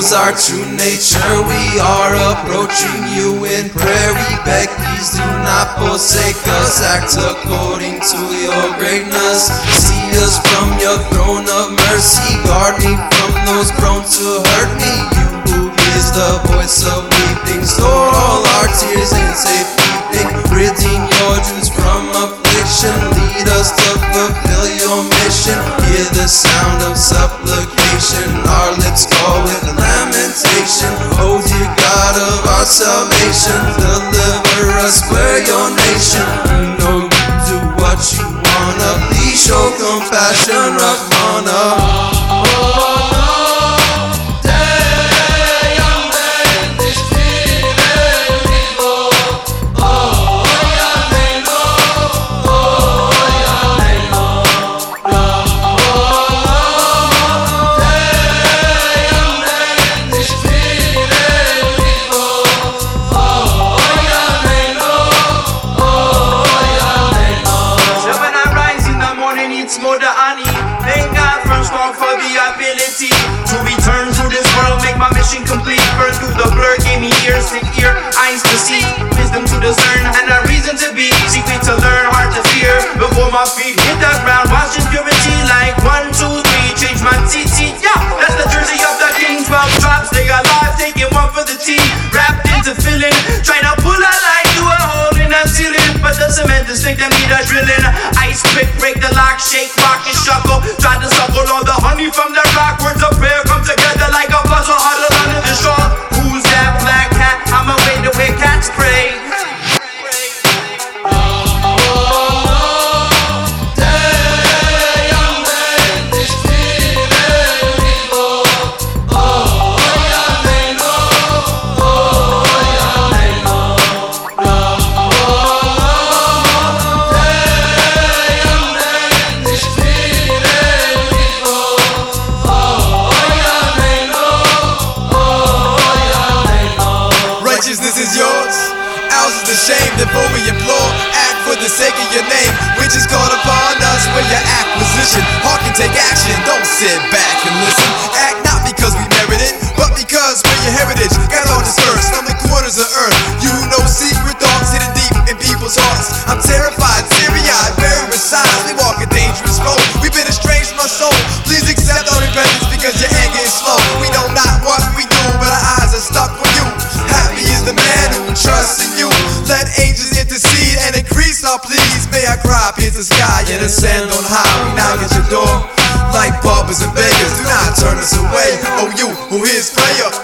knows our true nature. We are approaching you in prayer. We beg, please do not forsake us. Act according to your greatness. See us from your throne of mercy. Guard me from those prone to hurt me. You who hears the voice of weeping, store all our tears in safekeeping. Redeem your Jews from affliction. Lead us to fulfill your mission. Hear the sound of supplication. Our lips call with lamentation. Oh dear God of our salvation, deliver us, we're your nation. You know you do what you wanna. Please show compassion, Rahmana. Thank God from strong for the ability to return to this world, make my mission complete. Burn through the blur, gave me ears to hear, eyes to see, wisdom to discern, and a reason to be. Secret to learn, heart to fear. Before my feet hit the ground, wash in purity like 1, 2, 3. Change my TT, yeah, that's the jersey of the king. 12 drops, stay alive, taking one for the team. Wrapped into filling, trying to pull a line to a hole in that ceiling, but the cement is thick, them need a drilling. Ice quick, break the lock, shake, rock and shuffle. Try to suckle all the honey from the rock. Words of prayer come together like a puzzle, huddle under the straw. Who's that black cat? I'm away to where cats pray. Righteousness is yours, ours is the shame. Therefore we implore, act for the sake of your name, which is called upon us for your acquisition. Heart can take action, don't sit back and listen. Act not because we merit it, but because we're your heritage. Got all dispersed from the corners of earth. You know secret thoughts hidden deep in people's hearts. I'm terrified, teary-eyed, buried with signs. We walk a dangerous road, we've been estranged from our soul. Please accept our repentance because your anger is slow. We know not what we do, but our eyes are stuck on you. Happy is the man who trusts in you. Let angels intercede and increase our pleas. May our cry pierce the sky and ascend on high. We knock at your door like paupers and beggars. Do not turn us away. Oh, you who hears prayer,